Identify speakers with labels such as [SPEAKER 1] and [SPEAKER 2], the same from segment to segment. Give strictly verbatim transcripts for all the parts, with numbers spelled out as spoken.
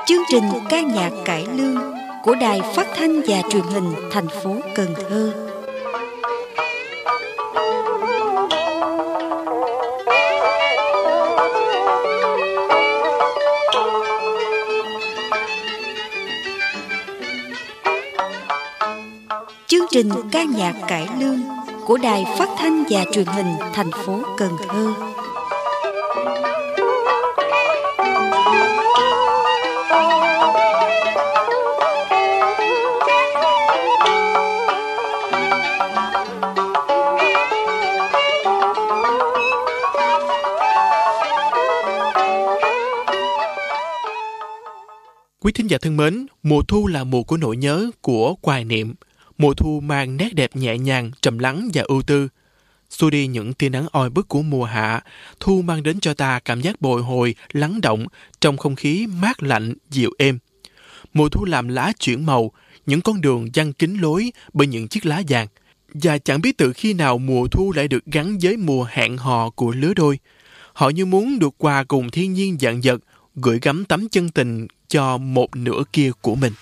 [SPEAKER 1] Chương trình ca nhạc cải lương của Đài Phát thanh và Truyền hình thành phố Cần Thơ. Chương trình ca nhạc cải lương của Đài Phát thanh và Truyền hình thành phố Cần Thơ.
[SPEAKER 2] Quý thính giả thân mến, mùa thu là mùa của nỗi nhớ, của hoài niệm. Mùa thu mang nét đẹp nhẹ nhàng, trầm lắng và ưu tư. Xua đi những tia nắng oi bức của mùa hạ, thu mang đến cho ta cảm giác bồi hồi, lắng động trong không khí mát lạnh, dịu êm. Mùa thu làm lá chuyển màu, những con đường giăng kín lối bởi những chiếc lá vàng. Và chẳng biết từ khi nào mùa thu lại được gắn với mùa hẹn hò của lứa đôi. Họ như muốn được hòa cùng thiên nhiên vạn vật, gửi gắm tấm chân tình cho một nửa kia của mình.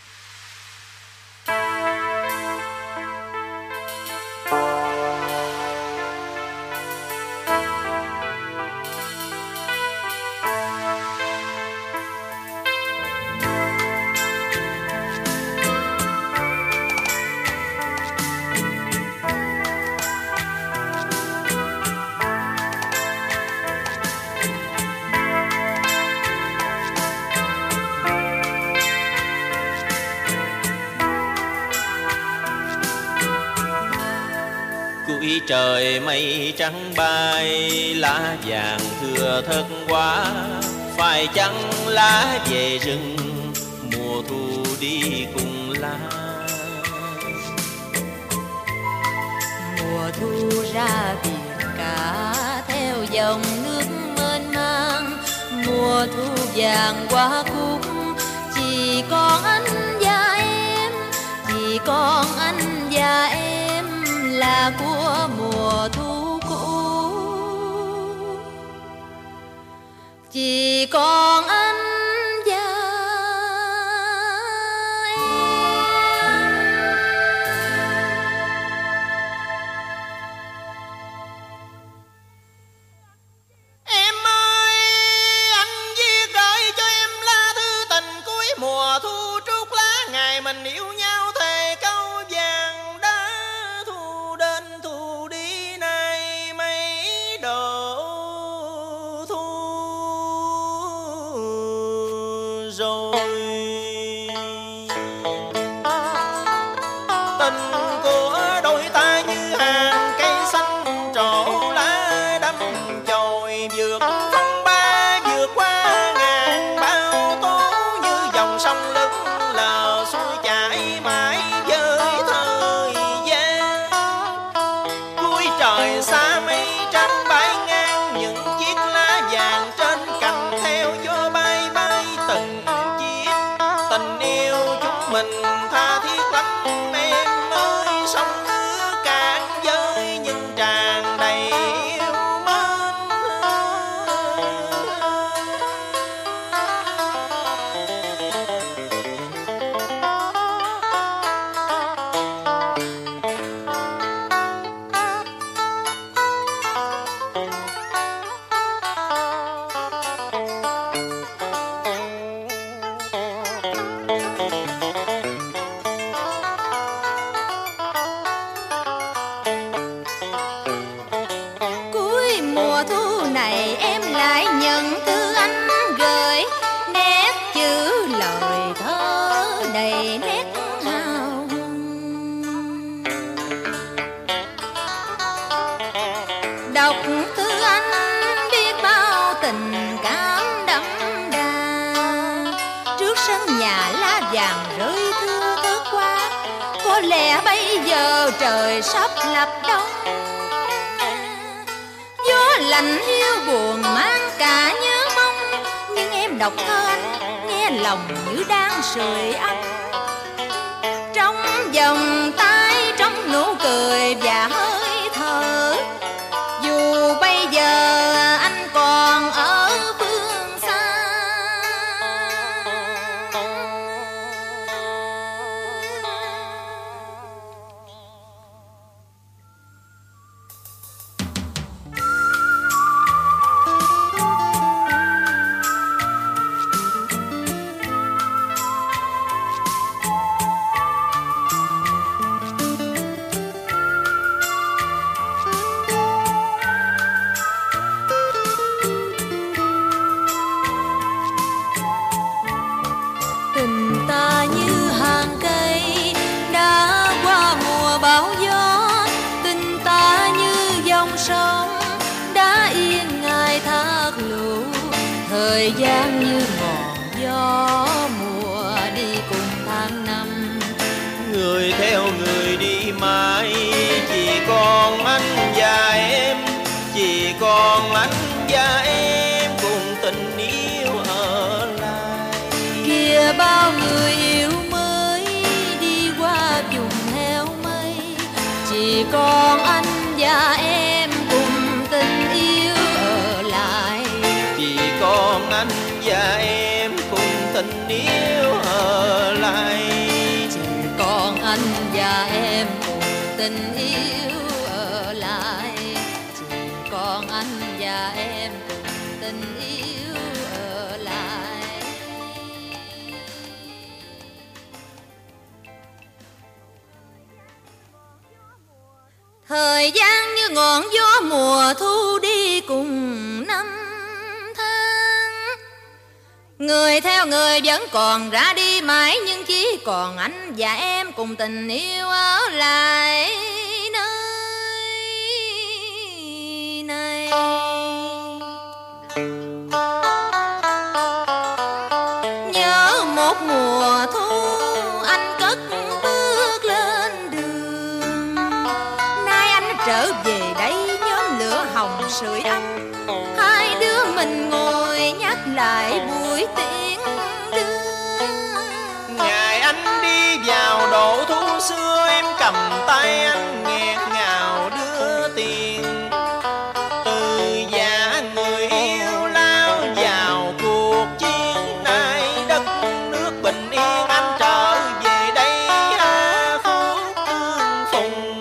[SPEAKER 3] Cuối trời mây trắng bay, lá vàng thưa thớt quá. Phải chăng lá về rừng, mùa thu đi cùng lá.
[SPEAKER 4] Mùa thu ra biển cả theo dòng nước mênh mang. Mùa thu vàng qua cúc, chỉ còn anh và em, chỉ còn anh và em là của mùa thu cũ. Chỉ còn anh và
[SPEAKER 3] Em ơi, anh viết gửi cho em lá thư tình cuối mùa thu, trút lá ngày mình yêu nhau thề câu vàng đã. Thu đến thu đi nay mấy độ thu rồi. Tình của đôi ta như hàng cây xanh trổ lá đâm chồi, vượt phong ba vượt qua ngàn bao tố, như dòng sông lững lờ xuôi chảy mãi với thời gian. Cuối trời xa mây trắng bay ngang, những chiếc lá vàng trên cành theo gió bay bay từng chiếc. Tình yêu chúng mình tha thiết lắm em ơi, sông nước cạn vơi nhưng tràn đầy yêu mến.
[SPEAKER 4] cuối mùa thu này em lại nhận thư anh gửi, nét chữ lời thơ đầy nét hào hùng. Đọc thư anh biết bao tình cảm đậm đà. Trước sân nhà lá vàng rơi thưa thớt qua, có lẽ bây giờ trời sắp lập đông. Gió lạnh hiu buồn mang cả nhớ mong, nhưng em đọc thơ anh nghe lòng như đang sưởi ấm. Trong vòng tay, trong nụ cười và hơi thở, dù bây giờ anh còn ở phương xa. thời gian như ngọn gió mùa đi cùng tháng năm.
[SPEAKER 3] Người theo người đi mãi, chỉ còn anh và em, chỉ còn anh và em cùng tình yêu ở lại.
[SPEAKER 4] Kìa bao người yêu mới đi qua vùng heo mây, chỉ còn anh và em cùng tình yêu ở lại.
[SPEAKER 3] Chỉ còn anh và em cùng tình yêu ở lại.
[SPEAKER 4] Chỉ còn anh và em cùng tình yêu ở lại. Chỉ còn anh và em cùng tình yêu ở lại. Thời gian như ngọn gió mùa thu đi cùng năm tháng. Người theo người vẫn còn ra đi mãi, nhưng chỉ còn anh và em cùng tình yêu ở lại nơi này. Nhớ một mùa thu anh cất bước lên đường, nay anh trở về đây nhóm lửa hồng sưởi ấm. Hai đứa mình ngồi nhắc lại buổi tiễn đưa.
[SPEAKER 3] Ngày anh đi vào độ thu xưa, em cầm tay anh nghẹn ngào đưa tiền. Từ già người yêu lao vào cuộc chiến, nay đất nước bình yên anh trở về đây hát khúc tương phùng.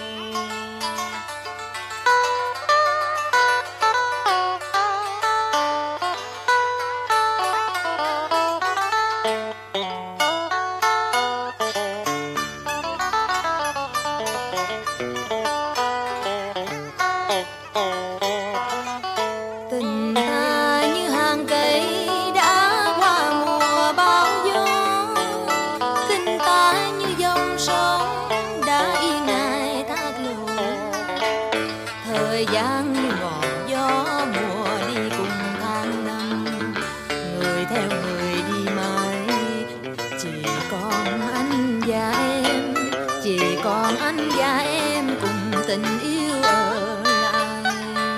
[SPEAKER 4] Tình ta như hàng cây đã qua mùa bão gió, tình ta như dòng sông đã yên ngày thác lộ. Thời gian như ngọn gió mùa đi cùng tháng năm. Người theo người đi mãi, chỉ còn anh và em, chỉ còn anh và em cùng tình yêu ở lại.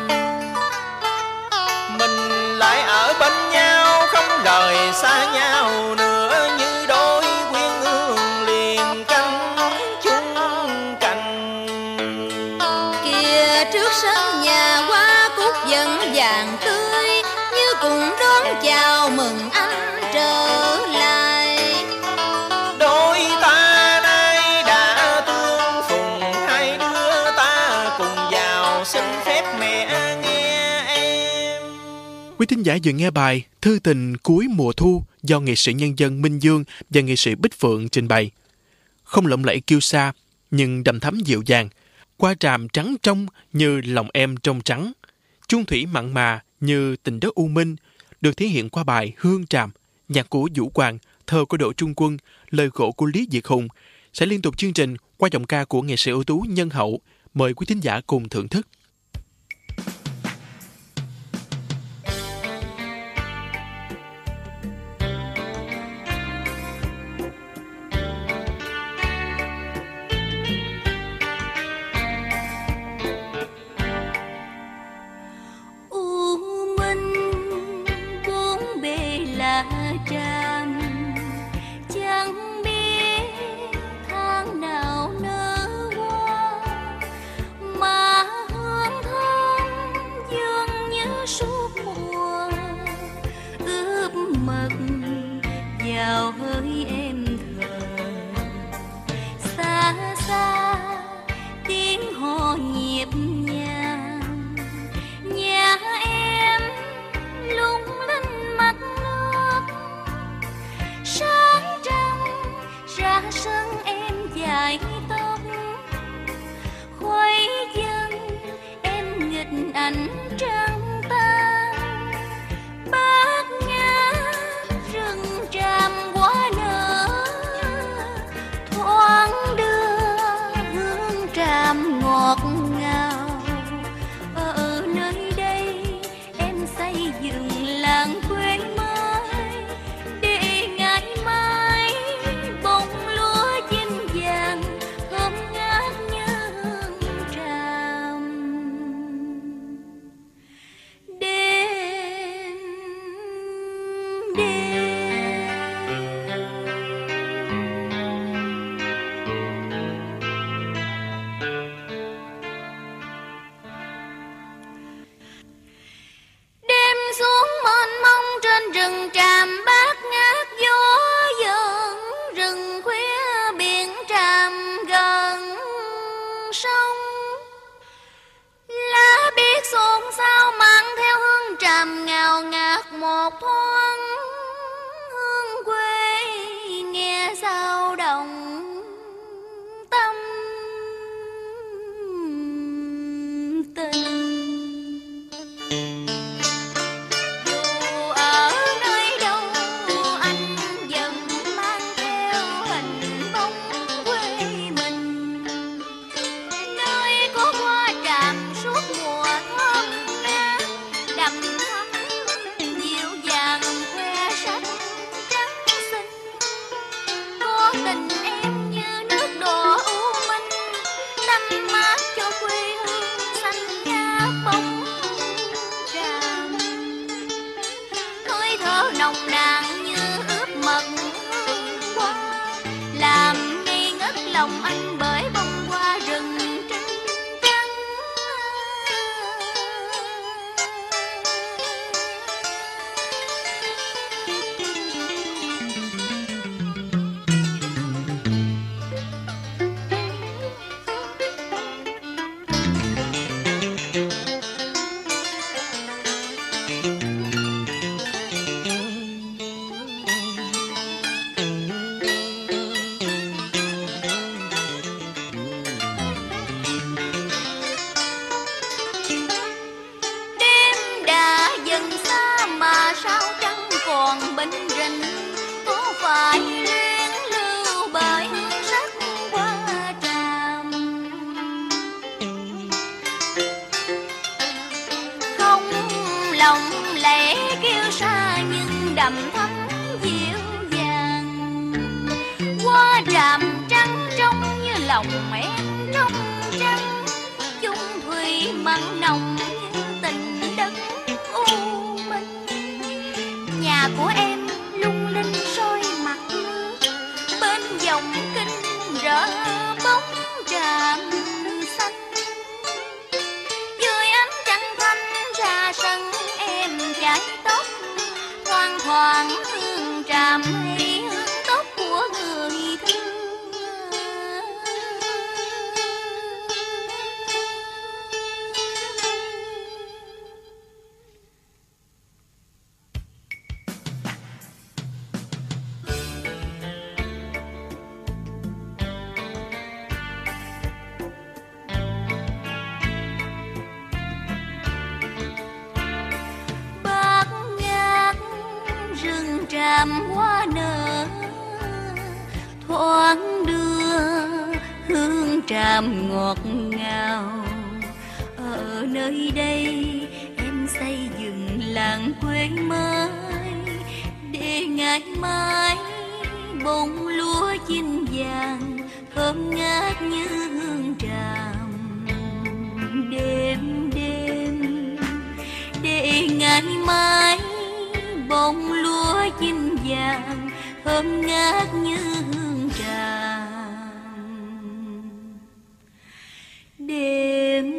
[SPEAKER 3] Mình lại ở bên nhau không rời xa nhau nữa, như đôi quyến ương liền canh chung cành.
[SPEAKER 4] Kìa trước sân nhà hoa cúc vẫn vàng tươi, như cùng đón chào mừng anh trở lại.
[SPEAKER 3] Đôi ta nay đã tương phùng, hai đứa ta cùng vào xin phép mẹ nghe em.
[SPEAKER 2] Quý thính giả vừa nghe bài Thư tình cuối mùa thu do nghệ sĩ nhân dân Minh Dương và nghệ sĩ Bích Phượng trình bày. Không lộng lẫy kiêu sa, nhưng đầm thắm dịu dàng. Qua tràm trắng trong như lòng em trong trắng. Chuông thủy mặn mà như tình đất u minh, được thể hiện qua bài Hương Tràm, nhạc của Vũ Quang, thơ của Đỗ Trung Quân, lời gỗ của Lý Việt Hùng. Sẽ liên tục chương trình qua giọng ca của nghệ sĩ ưu tú Nhân Hậu. Mời quý thính giả cùng thưởng thức.
[SPEAKER 4] U minh bốn bề là tràm, chẳng biết tháng nào nở hoa, mà hương thơm dường như suốt mùa, ướp mật vào hơi em thờ. Xa xa tiếng hò nhịp nhàng, nhà em lung linh mặt nước. Sáng trăng ra sân em dài tóc, khuấy chân em nghịch ảnh trăng tan. Bát ngát rừng tràm quá nở, thoáng đưa hương tràm ngọt ngào. phải luyến lưu bởi hương sắc hoa tràm. Không lòng lẽ kêu xa nhưng đậm thắm dịu dàng. Hoa tràm trắng trông như lòng em trong trắng, chung thủy mặn nồng như tình đất u minh. Nhà của em lung linh soi mặt nước, bên dòng kinh rỡ bóng tràm xanh. Dưới ánh trăng thanh ra sân em chải tóc, thoang thoảng hương tràm hay hương tóc của người thương. Tràm hoa nở thoáng đưa hương tràm ngọt ngào. Ở nơi đây em xây dựng làng quê mới, để ngày mai bông lúa chín vàng thơm ngát như hương tràm. Đêm đêm để ngày mai bông lúa chín vàng thơm ngát như hương tràm. Đêm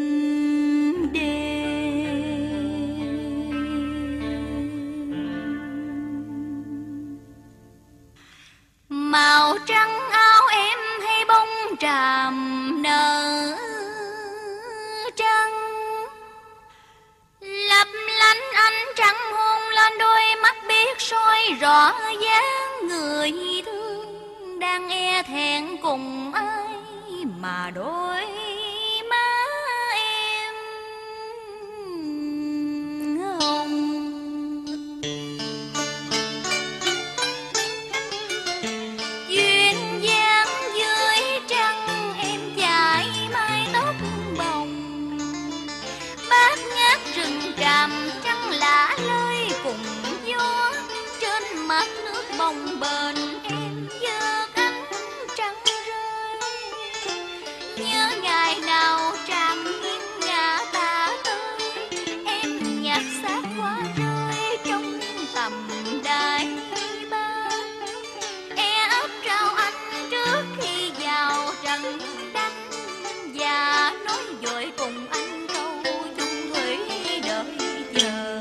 [SPEAKER 4] đêm màu trắng áo em hay bông tràm nở trắng, lấp lánh ánh trăng hôn lên đôi mắt biết soi rõ dáng người thương. Đang e thẹn cùng ai mà đôi má em hồng. Duyên dáng dưới trăng em chải mái tóc bồng, bát ngát rừng tràm trăng lạ lơi cùng gió. Trên mặt nước bồng bềnh em giơ cánh trăng rơi, nhớ ngày nào tràm hiên ngã ta tới. Em nhặt xác hoa rơi trong tầm đại bác, e ấp trao anh trước khi vào trận đánh, và nói dội cùng anh câu chung thủy đợi chờ.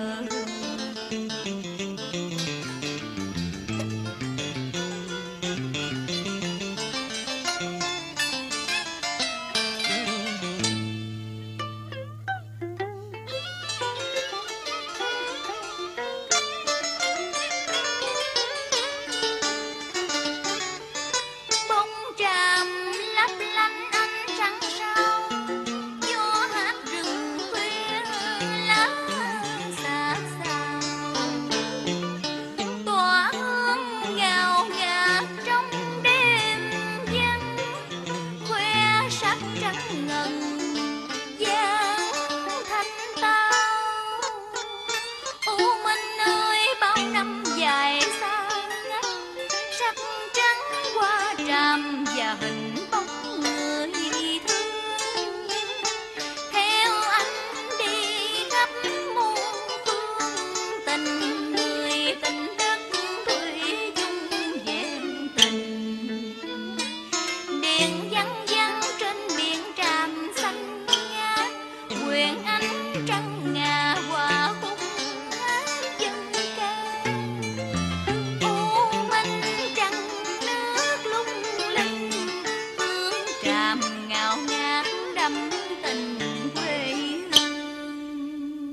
[SPEAKER 4] Bông tràm lấp lánh ánh trăng sao, gió hát rừng khuya lá xa xao. Tỏa hương ngào ngạt trong đêm vắng, khoe sắc trắng ngần dáng thanh tao. U Minh ơi bao năm dài xa ngắt, sắc trắng hoa tràm và hình bóng người thương. Theo anh đi khắp muôn phương, tình người tình đất thủy chung vẹn tình. Điện văng văng trên biển tràm xanh ngát, quyền ánh trăng ngà hòa khúc hát dân ca. U Minh trăng nước lung linh, hương tràm ngào ngát đậm tình quê hương.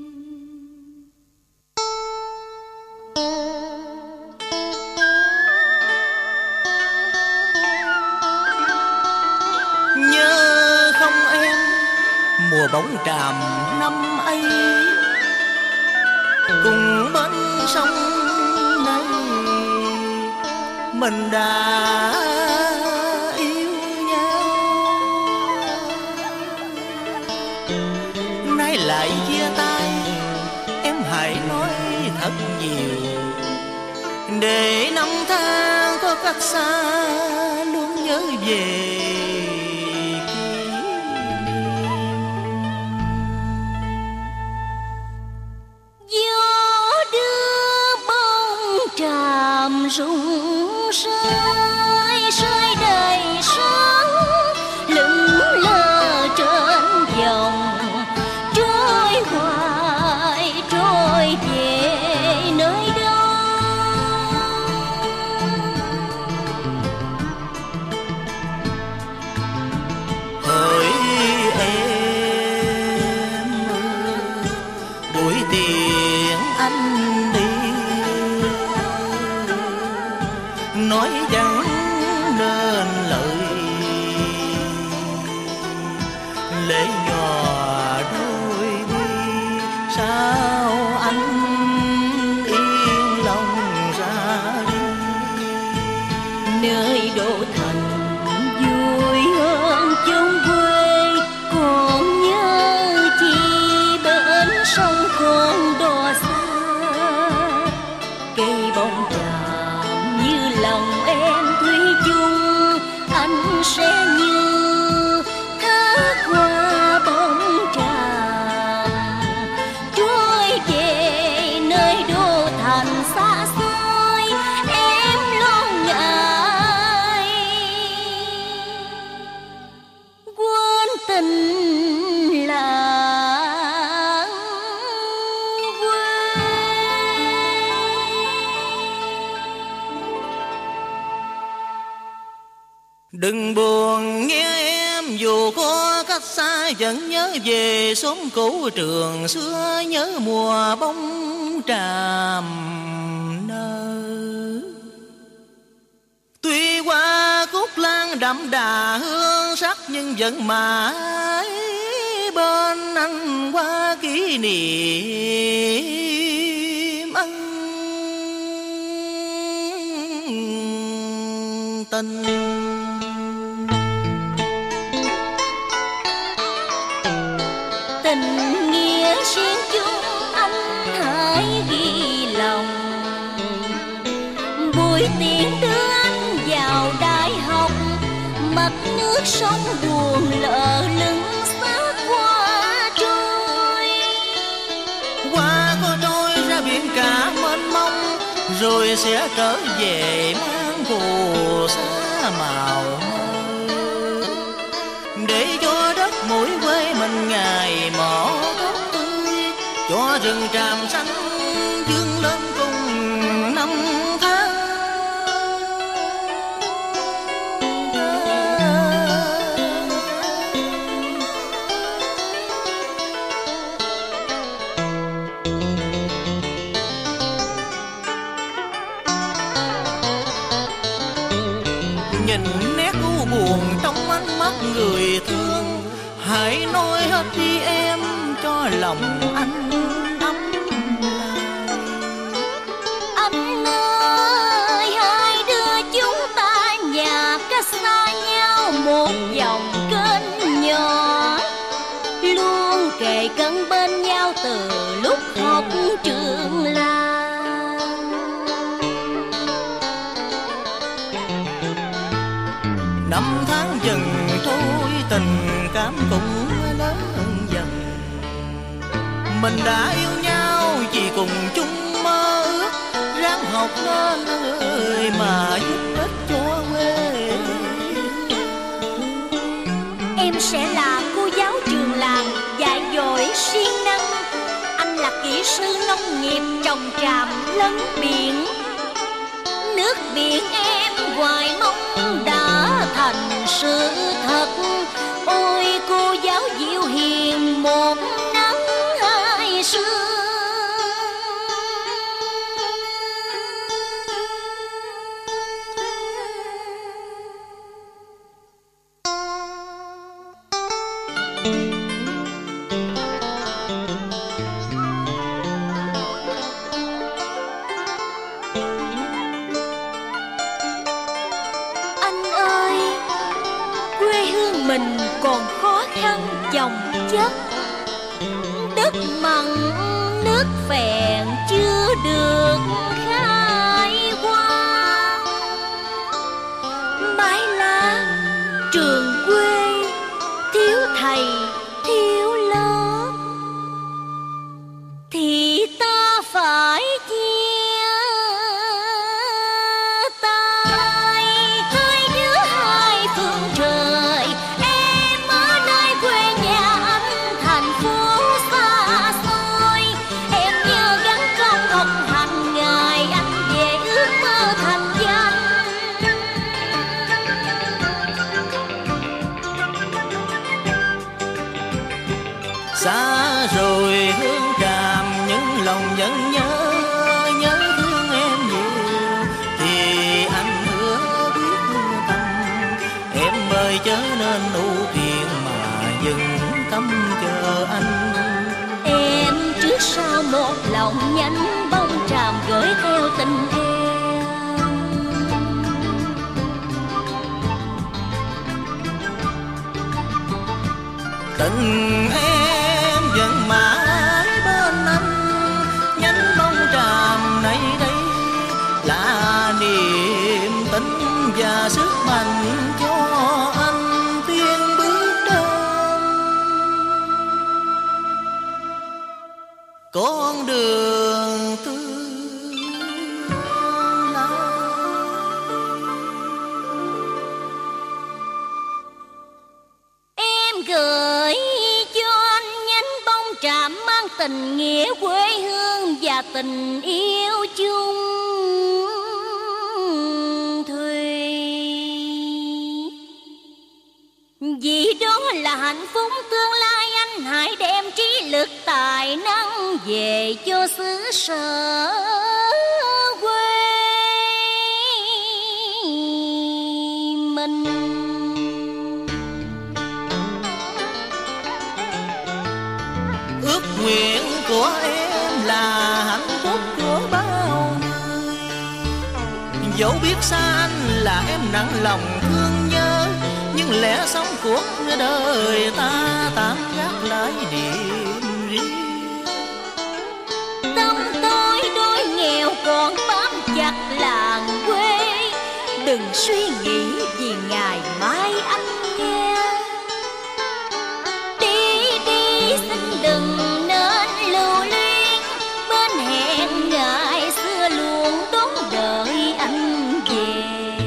[SPEAKER 3] Nhớ không em mùa bóng tràm năm ấy, cùng bên sông này mình đã yêu nhau, nay lại chia tay. Em hãy nói thật nhiều, để năm tháng có cách xa luôn nhớ về.
[SPEAKER 4] Rung rơi rơi đầy sóng, lững lờ trên dòng, trôi hoài trôi về nơi đâu.
[SPEAKER 3] Hỡi em, buổi tiễn anh nói chẳng nên lời, lệ nhòa đôi mi. Sao anh yên lòng ra đi,
[SPEAKER 4] nơi đô thành vui hơn chốn quê. Còn nhớ chi bên sông con đò xa, cây bông tràm như lòng em thủy chung. Anh sẽ như thác qua bóng tràm, trôi về nơi đô thành xa xôi. Em lo ngại quên tình lãng quên.
[SPEAKER 3] đừng buồn nghe em, dù có cách xa vẫn nhớ về xóm cũ trường xưa, nhớ mùa bóng tràm nở. Tuy hoa cúc lan đậm đà hương sắc, nhưng vẫn mãi bên anh qua kỷ niệm ân tình.
[SPEAKER 4] Tình nghĩa xuyên chung anh hãy ghi lòng, buổi tiễn đưa anh vào đại học. Mặt nước sông buồn lợ lưng xác qua trôi,
[SPEAKER 3] Qua có trôi ra biển cả mênh mông, rồi sẽ trở về mang phù sa màu mơ, để cho đất mũi quê mình ngày mỏ tốt tươi, cho rừng tràm xanh vươn lên cùng năm tháng. Nhìn nét u buồn trong ánh mắt người thương, hãy nói hết đi em cho lòng anh ấm lòng.
[SPEAKER 4] anh ơi hai đứa chúng ta nhà cách xa nhau một dòng kênh nhỏ, luôn kề cận bên nhau từ lúc học trường làng.
[SPEAKER 3] Năm tháng dần trôi tình cảm cũng lớn dần, mình đã yêu nhau vì cùng chung mơ ước, ráng học nên người mà giúp ích cho quê.
[SPEAKER 4] Em sẽ là cô giáo trường làng dạy dỗ siêng năng, anh là kỹ sư nông nghiệp trồng tràm lấn biển. Nước biển em hoài mong đã thành sự thật, ôi cô giáo dịu hiền một nắng hai sương. mình còn khó khăn chồng chất, đất mặn nước phèn chưa được khai hoa. Mái lá trường quê thiếu thầy thiếu lớp, thì ta phải chia tay. Hai đứa hai phương trời, em ở nơi quê nhà anh thành phố xa xôi. Em nhớ gắn công học hành ngày anh về ước mơ thành danh.
[SPEAKER 3] Xa rồi hương tràm những lòng vẫn nhớ, nhớ thương em nhiều thì anh hứa biết tâm. Em ơi chớ nên ưu phiền mà dừng tâm chờ anh.
[SPEAKER 4] Em trước sau một lòng nhánh bông tràm gửi theo tình em.
[SPEAKER 3] Tình em vẫn mãi bên anh, nhánh bông tràm này đây là niềm tin và sức mạnh cho anh tiến bước trên con đường tương lai.
[SPEAKER 4] Em gửi cho anh nhánh bông tràm mang tình nghĩa quê hương và tình yêu chung thủy. Vì đó là hạnh phúc tương lai, anh hãy đem trí lực tài năng về cho xứ sở quê mình.
[SPEAKER 3] Ước nguyện của em là hạnh phúc của bao người. Dẫu biết xa anh là em nặng lòng thương nhớ, nhưng lẽ sống cuộc đời ta tạm gác lại niềm riêng.
[SPEAKER 4] Tâm tôi đôi nghèo còn bám chặt làng quê, đừng suy nghĩ vì ngày mai anh nghe. Đi đi xin đừng nên lưu luyến, bên hẹn ngày xưa luôn đón đợi anh về.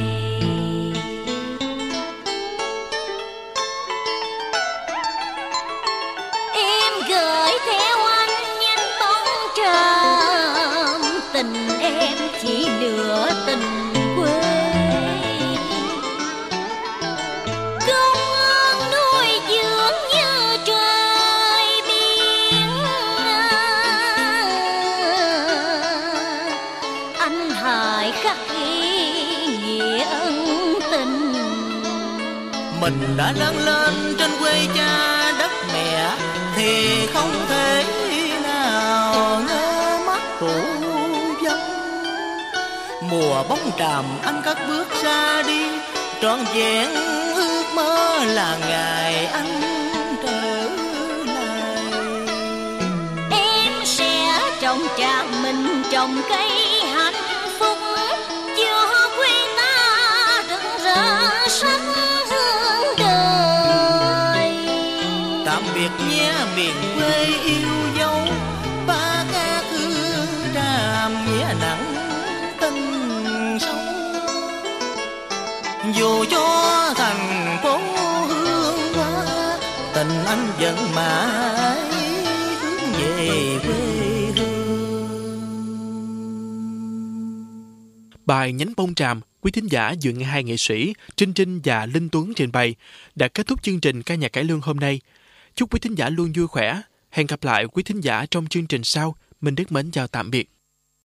[SPEAKER 4] Em gửi theo anh nhánh bông tràm, tình em chỉ nửa tình quê. Công ơn nuôi dưỡng như trời biển, anh hãy khắc ghi nghĩa ân tình.
[SPEAKER 3] Mình đã lớn lên trên quê cha đất mẹ thì không thể nào ngơ mắt phụ dân. Mùa bóng tràm anh cất bước ra đi, trọn vẹn ước mơ là ngày anh trở lại.
[SPEAKER 4] Em sẽ trồng tràm mình trồng cây hạnh phúc, cho quê ta rực rỡ sắc hương đời.
[SPEAKER 3] Tạm biệt nhé miền quê yêu dấu, ba ca hương tràm nghĩa nặng tình sâu. Dù cho thành phố hương hoa, tình anh vẫn mãi hướng về quê hương.
[SPEAKER 2] Bài Nhánh bông tràm, quý thính giả dự nghe hai nghệ sĩ Trinh Trinh và Linh Tuấn trình bày đã kết thúc chương trình ca nhạc cải lương hôm nay. Chúc quý thính giả luôn vui khỏe. Hẹn gặp lại quý thính giả trong chương trình sau. Minh Đức mến chào tạm biệt.